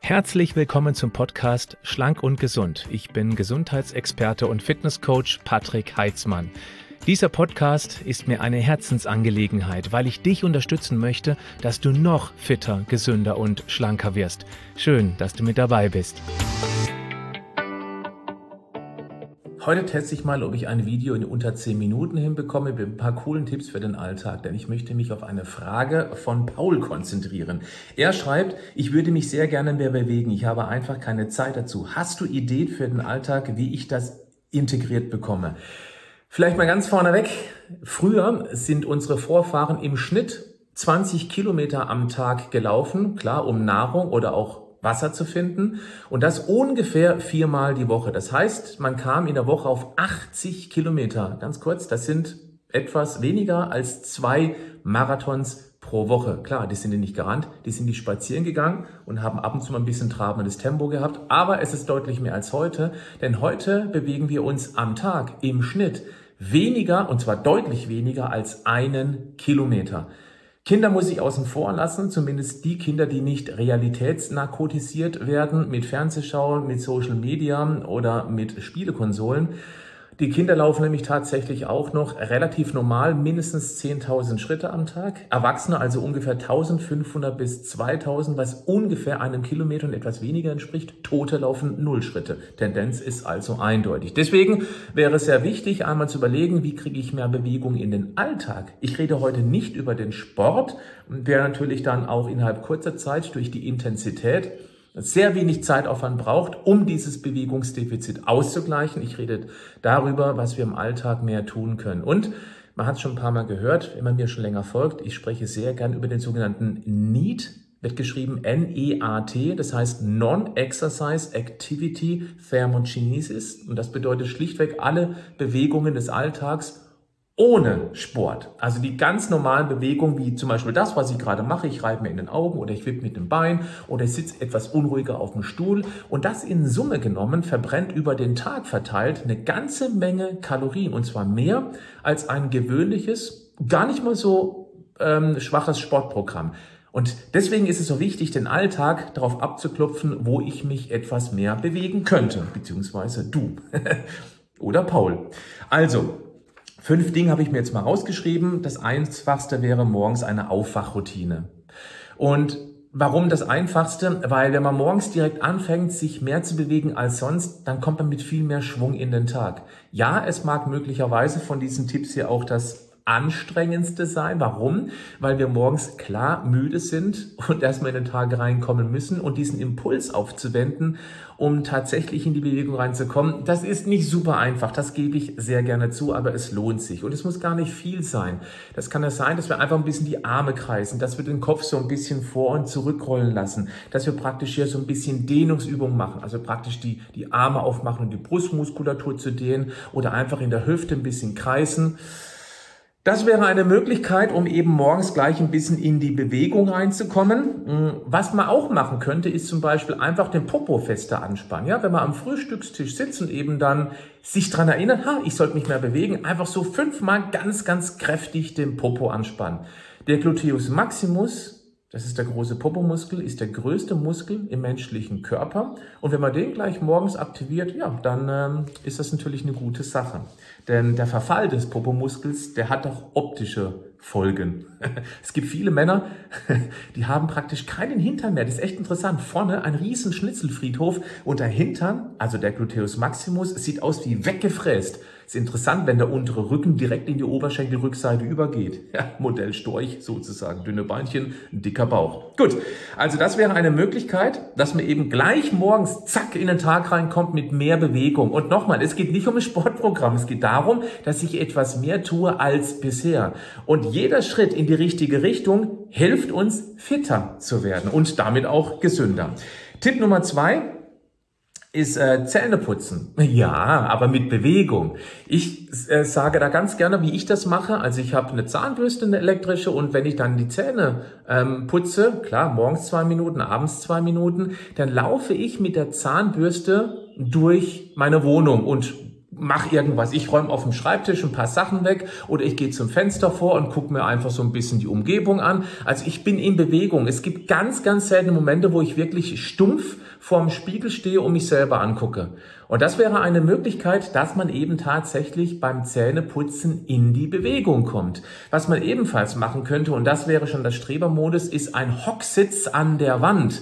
Herzlich willkommen zum Podcast Schlank und Gesund. Ich bin Gesundheitsexperte und Fitnesscoach Patrick Heitzmann. Dieser Podcast ist mir eine Herzensangelegenheit, weil ich dich unterstützen möchte, dass du noch fitter, gesünder und schlanker wirst. Schön, dass du mit dabei bist. Heute teste ich mal, ob ich ein Video in unter 10 Minuten hinbekomme mit ein paar coolen Tipps für den Alltag, denn ich möchte mich auf eine Frage von Paul konzentrieren. Er schreibt, ich würde mich sehr gerne mehr bewegen, ich habe einfach keine Zeit dazu. Hast du Ideen für den Alltag, wie ich das integriert bekomme? Vielleicht mal ganz vorneweg, früher sind unsere Vorfahren im Schnitt 20 Kilometer am Tag gelaufen, klar, um Nahrung oder auch Wasser zu finden, und das ungefähr 4-mal die Woche. Das heißt, man kam in der Woche auf 80 Kilometer. Ganz kurz, das sind etwas weniger als 2 Marathons pro Woche. Klar, die sind die nicht gerannt, die sind die spazieren gegangen und haben ab und zu mal ein bisschen trabendes Tempo gehabt. Aber es ist deutlich mehr als heute, denn heute bewegen wir uns am Tag im Schnitt weniger, und zwar deutlich weniger als 1 Kilometer. Kinder muss ich außen vor lassen, zumindest die Kinder, die nicht realitätsnarkotisiert werden mit Fernsehschauen, mit Social Media oder mit Spielekonsolen. Die Kinder laufen nämlich tatsächlich auch noch relativ normal mindestens 10.000 Schritte am Tag. Erwachsene also ungefähr 1.500 bis 2.000, was ungefähr 1 Kilometer und etwas weniger entspricht. Tote laufen 0 Schritte. Tendenz ist also eindeutig. Deswegen wäre es sehr wichtig, einmal zu überlegen, wie kriege ich mehr Bewegung in den Alltag. Ich rede heute nicht über den Sport, der natürlich dann auch innerhalb kurzer Zeit durch die Intensität sehr wenig Zeitaufwand braucht, um dieses Bewegungsdefizit auszugleichen. Ich rede darüber, was wir im Alltag mehr tun können. Und man hat es schon ein paar Mal gehört, wenn man mir schon länger folgt, ich spreche sehr gern über den sogenannten NEAT, wird geschrieben N-E-A-T, das heißt Non-Exercise Activity Thermogenesis. Und das bedeutet schlichtweg alle Bewegungen des Alltags ohne Sport. Also die ganz normalen Bewegungen, wie zum Beispiel das, was ich gerade mache. Ich reibe mir in den Augen oder ich wippe mit dem Bein oder ich sitze etwas unruhiger auf dem Stuhl. Und das in Summe genommen verbrennt über den Tag verteilt eine ganze Menge Kalorien. Und zwar mehr als ein gewöhnliches, gar nicht mal so schwaches Sportprogramm. Und deswegen ist es so wichtig, den Alltag darauf abzuklopfen, wo ich mich etwas mehr bewegen könnte. Beziehungsweise du oder Paul. Also 5 Dinge habe ich mir jetzt mal rausgeschrieben. Das Einfachste wäre morgens eine Aufwachroutine. Und warum das Einfachste? Weil wenn man morgens direkt anfängt, sich mehr zu bewegen als sonst, dann kommt man mit viel mehr Schwung in den Tag. Ja, es mag möglicherweise von diesen Tipps hier auch das Anstrengendste sein. Warum? Weil wir morgens klar müde sind und erstmal in den Tag reinkommen müssen, und diesen Impuls aufzuwenden, um tatsächlich in die Bewegung reinzukommen. Das ist nicht super einfach, das gebe ich sehr gerne zu, aber es lohnt sich. Und es muss gar nicht viel sein. Das kann es sein, dass wir einfach ein bisschen die Arme kreisen, dass wir den Kopf so ein bisschen vor- und zurückrollen lassen, dass wir praktisch hier so ein bisschen Dehnungsübungen machen, also praktisch die Arme aufmachen und die Brustmuskulatur zu dehnen oder einfach in der Hüfte ein bisschen kreisen. Das wäre eine Möglichkeit, um eben morgens gleich ein bisschen in die Bewegung reinzukommen. Was man auch machen könnte, ist zum Beispiel einfach den Popo fester anspannen. Ja, wenn man am Frühstückstisch sitzt und eben dann sich dran erinnert, ich sollte mich mehr bewegen, einfach so 5-mal ganz, ganz kräftig den Popo anspannen. Der Gluteus Maximus, das ist der große Popomuskel, ist der größte Muskel im menschlichen Körper. Und wenn man den gleich morgens aktiviert, ja, dann ist das natürlich eine gute Sache. Denn der Verfall des Popomuskels, der hat auch optische Folgen. Es gibt viele Männer, die haben praktisch keinen Hintern mehr. Das ist echt interessant. Vorne ein riesen Schnitzelfriedhof und der Hintern, also der Gluteus Maximus, sieht aus wie weggefräst. Ist interessant, wenn der untere Rücken direkt in die Oberschenkelrückseite übergeht. Ja, Modell Storch sozusagen. Dünne Beinchen, ein dicker Bauch. Gut, also das wäre eine Möglichkeit, dass man eben gleich morgens zack in den Tag reinkommt mit mehr Bewegung. Und nochmal, es geht nicht um ein Sportprogramm. Es geht darum, dass ich etwas mehr tue als bisher. Und jeder Schritt in die richtige Richtung hilft uns, fitter zu werden und damit auch gesünder. Tipp Nummer 2 ist Zähne putzen. Ja, aber mit Bewegung. Ich sage da ganz gerne, wie ich das mache. Also ich habe eine Zahnbürste, eine elektrische, und wenn ich dann die Zähne putze, klar, morgens 2 Minuten, abends 2 Minuten, dann laufe ich mit der Zahnbürste durch meine Wohnung und mache irgendwas. Ich räume auf dem Schreibtisch ein paar Sachen weg oder ich gehe zum Fenster vor und gucke mir einfach so ein bisschen die Umgebung an. Also ich bin in Bewegung. Es gibt ganz, ganz seltene Momente, wo ich wirklich stumpf vorm Spiegel stehe und mich selber angucke. Und das wäre eine Möglichkeit, dass man eben tatsächlich beim Zähneputzen in die Bewegung kommt. Was man ebenfalls machen könnte, und das wäre schon das Strebermodus, ist ein Hocksitz an der Wand.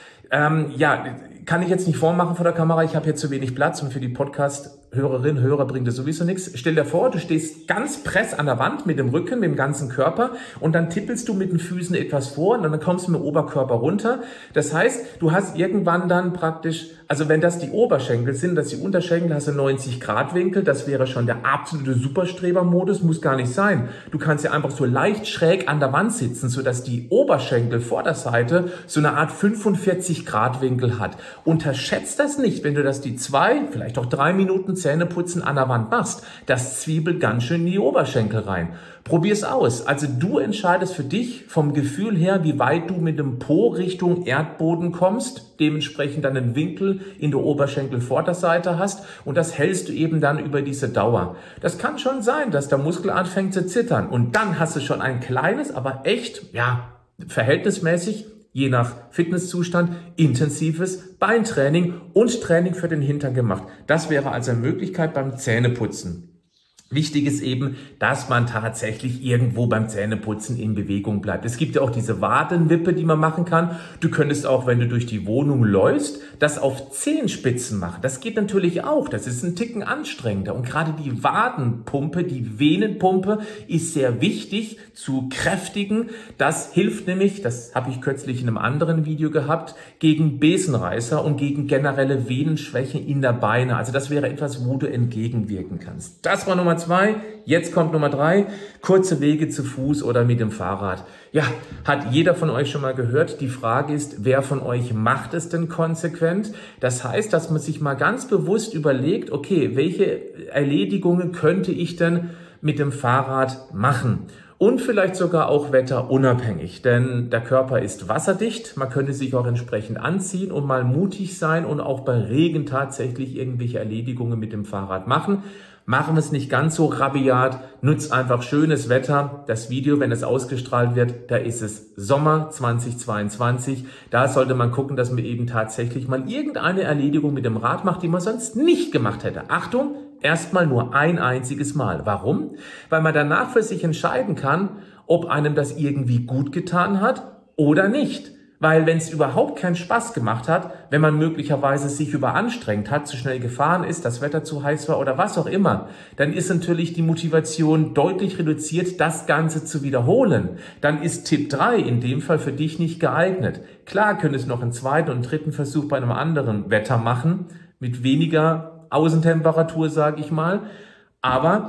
Kann ich jetzt nicht vormachen vor der Kamera, ich habe hier zu wenig Platz und für die Podcast-Hörerinnen, Hörer bringt das sowieso nichts. Stell dir vor, du stehst ganz press an der Wand mit dem Rücken, mit dem ganzen Körper und dann tippelst du mit den Füßen etwas vor und dann kommst du mit dem Oberkörper runter. Das heißt, du hast irgendwann dann praktisch, also wenn das die Oberschenkel sind, das die Unterschenkel, hast du 90-Grad-Winkel, das wäre schon der absolute Superstreber-Modus, muss gar nicht sein. Du kannst ja einfach so leicht schräg an der Wand sitzen, sodass die Oberschenkel vor der Seite so eine Art 45-Grad-Winkel hat. Unterschätzt das nicht, wenn du das die 2, vielleicht auch 3 Minuten Zähneputzen an der Wand machst. Das zwiebelt ganz schön in die Oberschenkel rein. Probier's aus. Also du entscheidest für dich vom Gefühl her, wie weit du mit dem Po Richtung Erdboden kommst, dementsprechend dann einen Winkel in der Oberschenkelvorderseite hast und das hältst du eben dann über diese Dauer. Das kann schon sein, dass der Muskel anfängt zu zittern und dann hast du schon ein kleines, aber echt, verhältnismäßig, je nach Fitnesszustand, intensives Beintraining und Training für den Hintern gemacht. Das wäre also eine Möglichkeit beim Zähneputzen. Wichtig ist eben, dass man tatsächlich irgendwo beim Zähneputzen in Bewegung bleibt. Es gibt ja auch diese Wadenwippe, die man machen kann. Du könntest auch, wenn du durch die Wohnung läufst, das auf Zehenspitzen machen. Das geht natürlich auch. Das ist ein Ticken anstrengender. Und gerade die Wadenpumpe, die Venenpumpe ist sehr wichtig zu kräftigen. Das hilft nämlich, das habe ich kürzlich in einem anderen Video gehabt, gegen Besenreißer und gegen generelle Venenschwäche in der Beine. Also das wäre etwas, wo du entgegenwirken kannst. Das war Nummer 2. Jetzt kommt Nummer 3. Kurze Wege zu Fuß oder mit dem Fahrrad. Ja, hat jeder von euch schon mal gehört. Die Frage ist, wer von euch macht es denn konsequent? Das heißt, dass man sich mal ganz bewusst überlegt, okay, welche Erledigungen könnte ich denn mit dem Fahrrad machen? Und vielleicht sogar auch wetterunabhängig, denn der Körper ist wasserdicht, man könnte sich auch entsprechend anziehen und mal mutig sein und auch bei Regen tatsächlich irgendwelche Erledigungen mit dem Fahrrad machen. Machen wir es nicht ganz so rabiat, nutzt einfach schönes Wetter. Das Video, wenn es ausgestrahlt wird, da ist es Sommer 2022. Da sollte man gucken, dass man eben tatsächlich mal irgendeine Erledigung mit dem Rad macht, die man sonst nicht gemacht hätte. Achtung! Erstmal nur ein einziges Mal. Warum? Weil man danach für sich entscheiden kann, ob einem das irgendwie gut getan hat oder nicht. Weil wenn es überhaupt keinen Spaß gemacht hat, wenn man möglicherweise sich überanstrengt hat, zu schnell gefahren ist, das Wetter zu heiß war oder was auch immer, dann ist natürlich die Motivation deutlich reduziert, das Ganze zu wiederholen. Dann ist Tipp 3 in dem Fall für dich nicht geeignet. Klar könntest du noch einen zweiten und dritten Versuch bei einem anderen Wetter machen, mit weniger Außentemperatur, sage ich mal. Aber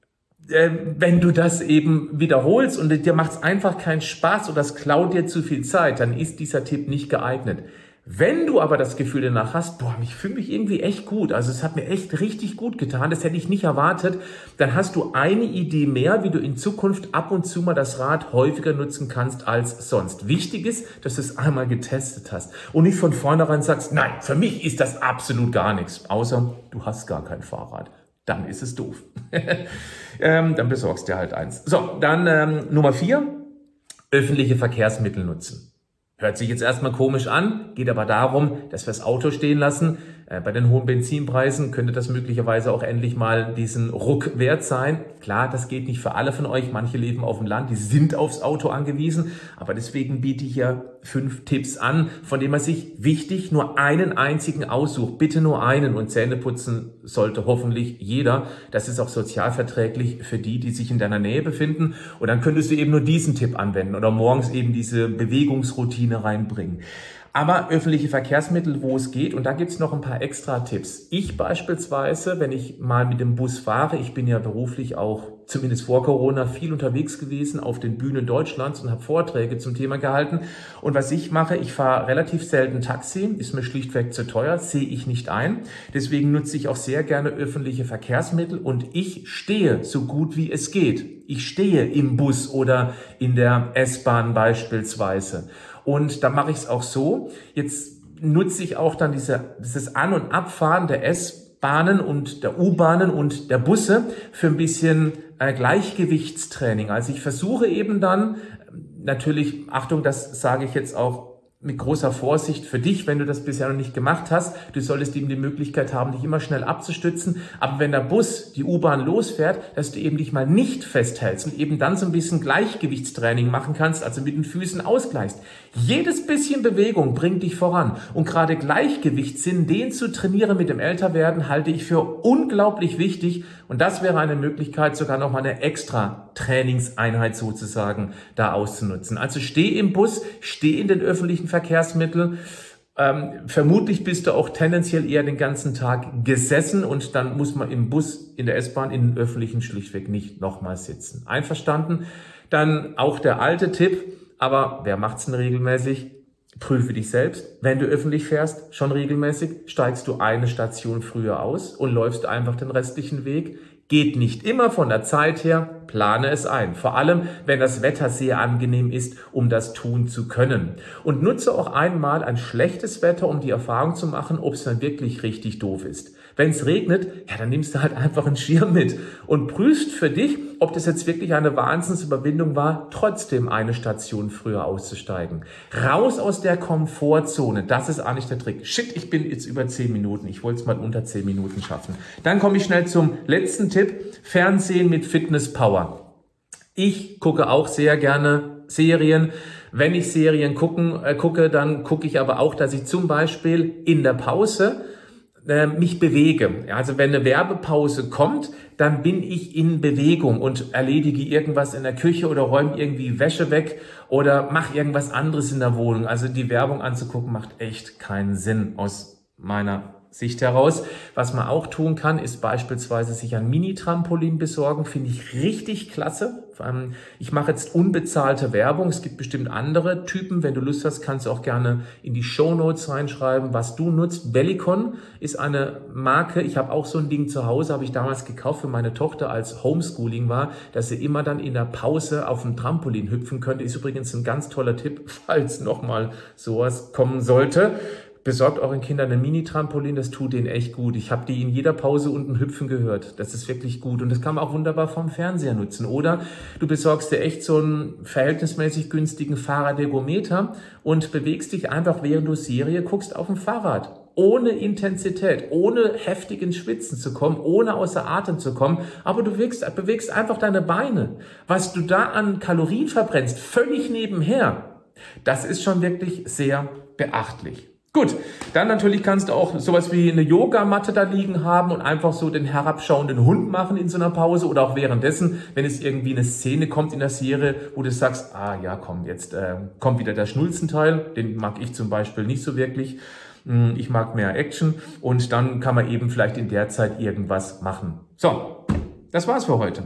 wenn du das eben wiederholst und dir macht es einfach keinen Spaß oder es klaut dir zu viel Zeit, dann ist dieser Tipp nicht geeignet. Wenn du aber das Gefühl danach hast, ich fühle mich irgendwie echt gut, also es hat mir echt richtig gut getan, das hätte ich nicht erwartet, dann hast du eine Idee mehr, wie du in Zukunft ab und zu mal das Rad häufiger nutzen kannst als sonst. Wichtig ist, dass du es einmal getestet hast und nicht von vornherein sagst, nein, für mich ist das absolut gar nichts, außer du hast gar kein Fahrrad. Dann ist es doof. Dann besorgst du dir halt eins. So, dann Nummer 4, öffentliche Verkehrsmittel nutzen. Hört sich jetzt erstmal komisch an, geht aber darum, dass wir das Auto stehen lassen. Bei den hohen Benzinpreisen könnte das möglicherweise auch endlich mal diesen Ruck wert sein. Klar, das geht nicht für alle von euch. Manche leben auf dem Land, die sind aufs Auto angewiesen. Aber deswegen biete ich ja 5 Tipps an, von denen man sich wichtig nur einen einzigen aussucht. Bitte nur einen. Und Zähne putzen sollte hoffentlich jeder. Das ist auch sozialverträglich für die, die sich in deiner Nähe befinden. Und dann könntest du eben nur diesen Tipp anwenden oder morgens eben diese Bewegungsroutine reinbringen. Aber öffentliche Verkehrsmittel, wo es geht, und da gibt's noch ein paar extra Tipps. Ich beispielsweise, wenn ich mal mit dem Bus fahre, ich bin ja beruflich auch, zumindest vor Corona, viel unterwegs gewesen auf den Bühnen Deutschlands und habe Vorträge zum Thema gehalten. Und was ich mache, ich fahre relativ selten Taxi, ist mir schlichtweg zu teuer, sehe ich nicht ein. Deswegen nutze ich auch sehr gerne öffentliche Verkehrsmittel und ich stehe so gut wie es geht. Ich stehe im Bus oder in der S-Bahn beispielsweise. Und da mache ich es auch so, jetzt nutze ich auch dann dieses An- und Abfahren der Bahnen und der U-Bahnen und der Busse für ein bisschen Gleichgewichtstraining. Also ich versuche eben dann, natürlich, Achtung, das sage ich jetzt auch mit großer Vorsicht für dich, wenn du das bisher noch nicht gemacht hast. Du solltest eben die Möglichkeit haben, dich immer schnell abzustützen. Aber wenn der Bus, die U-Bahn losfährt, dass du eben dich mal nicht festhältst und eben dann so ein bisschen Gleichgewichtstraining machen kannst, also mit den Füßen ausgleichst. Jedes bisschen Bewegung bringt dich voran. Und gerade Gleichgewichtssinn, den zu trainieren mit dem Älterwerden, halte ich für unglaublich wichtig. Und das wäre eine Möglichkeit, sogar nochmal eine extra Trainingseinheit sozusagen da auszunutzen. Also steh im Bus, steh in den öffentlichen Verkehrsmitteln. Vermutlich bist du auch tendenziell eher den ganzen Tag gesessen und dann muss man im Bus, in der S-Bahn, in den öffentlichen schlichtweg nicht nochmal sitzen. Einverstanden? Dann auch der alte Tipp, aber wer macht's denn regelmäßig? Prüfe dich selbst. Wenn du öffentlich fährst, schon regelmäßig, steigst du eine Station früher aus und läufst einfach den restlichen Weg. Geht nicht immer von der Zeit her, plane es ein. Vor allem, wenn das Wetter sehr angenehm ist, um das tun zu können. Und nutze auch einmal ein schlechtes Wetter, um die Erfahrung zu machen, ob es dann wirklich richtig doof ist. Wenn es regnet, ja, dann nimmst du halt einfach einen Schirm mit und prüfst für dich, ob das jetzt wirklich eine Wahnsinnsüberwindung war, trotzdem eine Station früher auszusteigen. Raus aus der Komfortzone, das ist eigentlich der Trick. Shit, ich bin jetzt über 10 Minuten, ich wollte es mal unter 10 Minuten schaffen. Dann komme ich schnell zum letzten Tipp, Fernsehen mit Fitness Power. Ich gucke auch sehr gerne Serien. Wenn ich Serien gucke, dann gucke ich aber auch, dass ich zum Beispiel in der Pause mich bewege. Also wenn eine Werbepause kommt, dann bin ich in Bewegung und erledige irgendwas in der Küche oder räume irgendwie Wäsche weg oder mache irgendwas anderes in der Wohnung. Also die Werbung anzugucken macht echt keinen Sinn aus meiner Sicht heraus. Was man auch tun kann, ist beispielsweise sich ein Mini-Trampolin besorgen. Finde ich richtig klasse. Ich mache jetzt unbezahlte Werbung. Es gibt bestimmt andere Typen. Wenn du Lust hast, kannst du auch gerne in die Shownotes reinschreiben, was du nutzt. Bellicon ist eine Marke. Ich habe auch so ein Ding zu Hause, habe ich damals gekauft für meine Tochter, als Homeschooling war, dass sie immer dann in der Pause auf dem Trampolin hüpfen könnte. Ist übrigens ein ganz toller Tipp, falls nochmal sowas kommen sollte. Besorgt euren Kindern ein Mini-Trampolin, das tut denen echt gut. Ich habe die in jeder Pause unten hüpfen gehört. Das ist wirklich gut und das kann man auch wunderbar vom Fernseher nutzen. Oder du besorgst dir echt so einen verhältnismäßig günstigen Fahrradergometer und bewegst dich einfach, während du Serie guckst, auf dem Fahrrad. Ohne Intensität, ohne heftig ins Schwitzen zu kommen, ohne außer Atem zu kommen, aber du bewegst einfach deine Beine. Was du da an Kalorien verbrennst, völlig nebenher, das ist schon wirklich sehr beachtlich. Gut, dann natürlich kannst du auch sowas wie eine Yogamatte da liegen haben und einfach so den herabschauenden Hund machen in so einer Pause oder auch währenddessen, wenn es irgendwie eine Szene kommt in der Serie, wo du sagst, ah ja, komm, jetzt kommt wieder der Schnulzenteil, den mag ich zum Beispiel nicht so wirklich. Ich mag mehr Action und dann kann man eben vielleicht in der Zeit irgendwas machen. So, das war's für heute.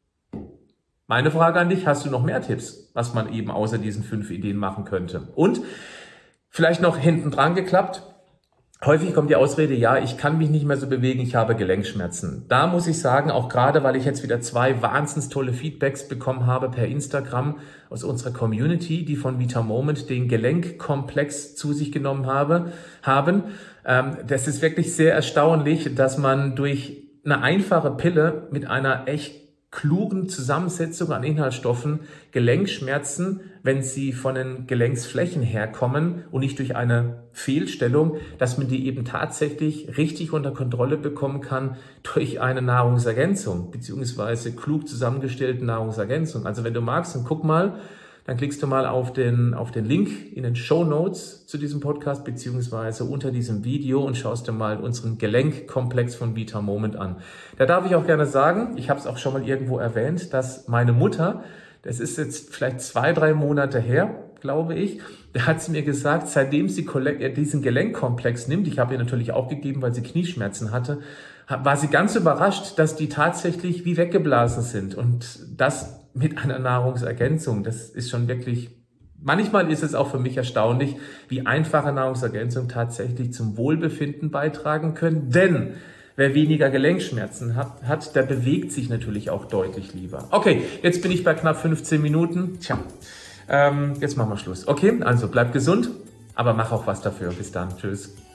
Meine Frage an dich, hast du noch mehr Tipps, was man eben außer diesen 5 Ideen machen könnte? Und vielleicht noch hinten dran geklappt. Häufig kommt die Ausrede, ja, ich kann mich nicht mehr so bewegen, ich habe Gelenkschmerzen. Da muss ich sagen, auch gerade, weil ich jetzt wieder 2 wahnsinns tolle Feedbacks bekommen habe per Instagram aus unserer Community, die von Vita Moment den Gelenkkomplex zu sich genommen haben. Das ist wirklich sehr erstaunlich, dass man durch eine einfache Pille mit einer echt klugen Zusammensetzung an Inhaltsstoffen Gelenkschmerzen, wenn sie von den Gelenksflächen herkommen und nicht durch eine Fehlstellung, dass man die eben tatsächlich richtig unter Kontrolle bekommen kann durch eine Nahrungsergänzung, beziehungsweise klug zusammengestellte Nahrungsergänzung. Also wenn du magst, dann guck mal, dann klickst du mal auf den Link in den Shownotes zu diesem Podcast beziehungsweise unter diesem Video und schaust dir mal unseren Gelenkkomplex von Vita Moment an. Da darf ich auch gerne sagen, ich habe es auch schon mal irgendwo erwähnt, dass meine Mutter, das ist jetzt vielleicht 2-3 Monate her, glaube ich, da hat sie mir gesagt, seitdem sie diesen Gelenkkomplex nimmt, ich habe ihr natürlich auch gegeben, weil sie Knieschmerzen hatte, war sie ganz überrascht, dass die tatsächlich wie weggeblasen sind und das mit einer Nahrungsergänzung. Das ist schon wirklich, manchmal ist es auch für mich erstaunlich, wie einfache Nahrungsergänzungen tatsächlich zum Wohlbefinden beitragen können, denn wer weniger Gelenkschmerzen hat, der bewegt sich natürlich auch deutlich lieber. Okay, jetzt bin ich bei knapp 15 Minuten. Jetzt machen wir Schluss. Okay, also bleib gesund, aber mach auch was dafür. Bis dann. Tschüss.